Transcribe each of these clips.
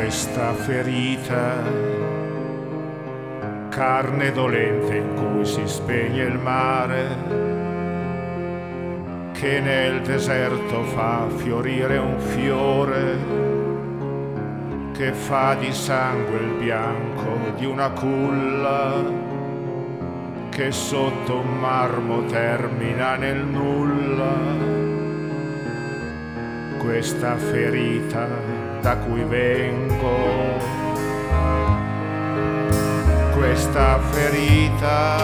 questa ferita, carne dolente in cui si spegne il mare, che nel deserto fa fiorire un fiore, che fa di sangue il bianco di una culla, che sotto un marmo termina nel nulla. Questa ferita da cui vengo, questa ferita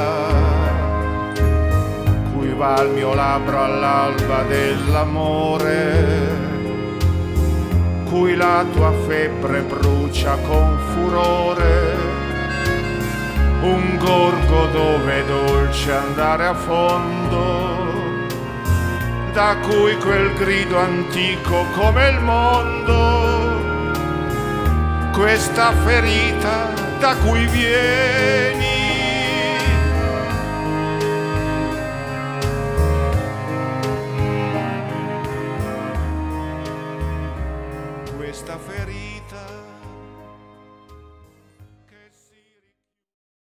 cui va il mio labbro all'alba dell'amore, cui la tua febbre brucia con furore, un gorgo dove è dolce andare a fondo, da cui quel grido antico come il mondo, questa ferita da cui vieni, questa ferita